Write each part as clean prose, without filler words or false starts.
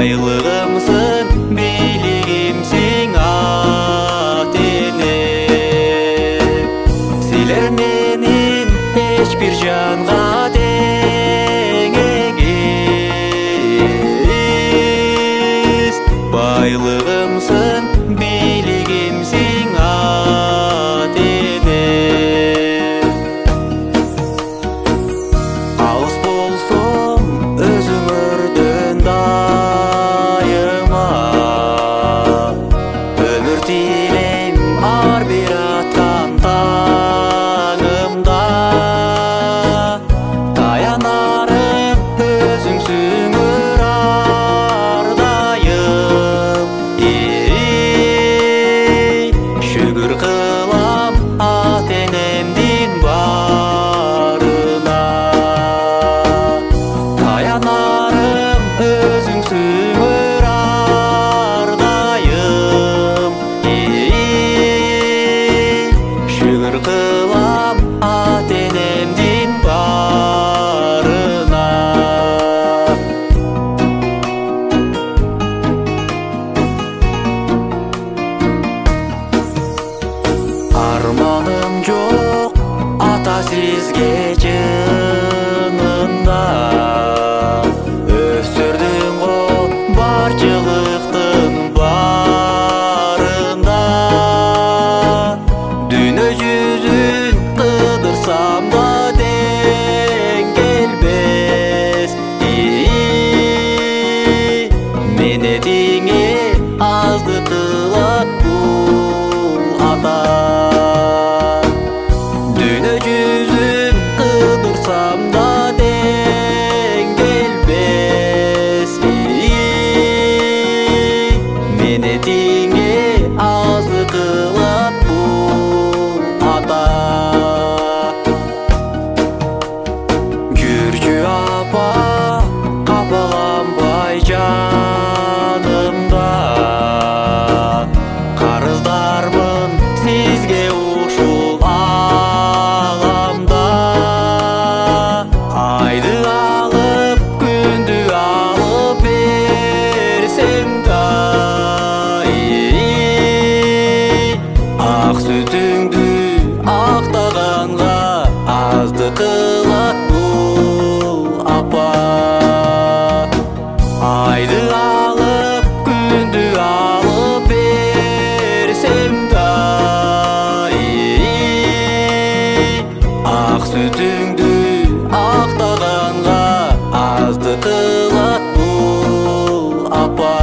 байлығымсың, бийлигимсиң ата-энем. Силер менен эч бир жанга тең эгиз. Байлығымсың, бийлигимсиң ата-энем. Алыс болсоң өзүңөрдөн дайыма, өмүр тилейм ар бир аткан таңымда. Таянарым өзүңсүң өр ардайым. Шүгүр кылам ата-энемдин барына. Таянарым өзүңсүң өр ардайым. Шүгүр кылам ата-энемдин барына. Арманым жок ата сизге чынында. Өстүрдүң го барчылыктын барында. Дүйнө жүзүн кыдырсам да тең келбес. Мени теңе азды кылат бул ата. Дүйнө жүзүн кыдырсам да тең келбес. Мени теңе азды кылат бул ата. Жүрчү апа, капаланбай жанымда. Карыздармын сизге ушул аламда. Айды алып, күндү алып берсем да. Ак сүтүңдү актаганга азды кылат бул апа. Айды алып, күндү алып берсем да. Ак сүтүңдү актаганга азды кылат бул апа.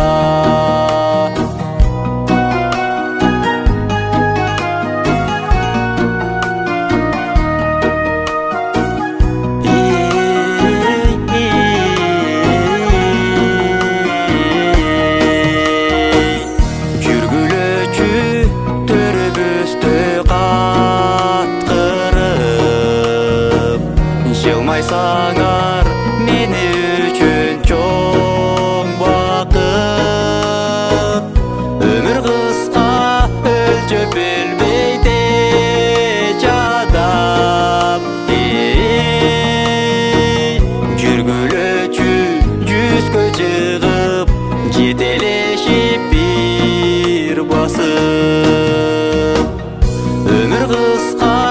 Жүргүлөчү төрүбүздө каткырып. Жылмайсаңар мени үчүн чоң бакыт. Өмүр кыска өлчөп билбей теч адам. Жүргүлөчү жүзгө чыгып, жетелешип бир басып. Өмүр кыска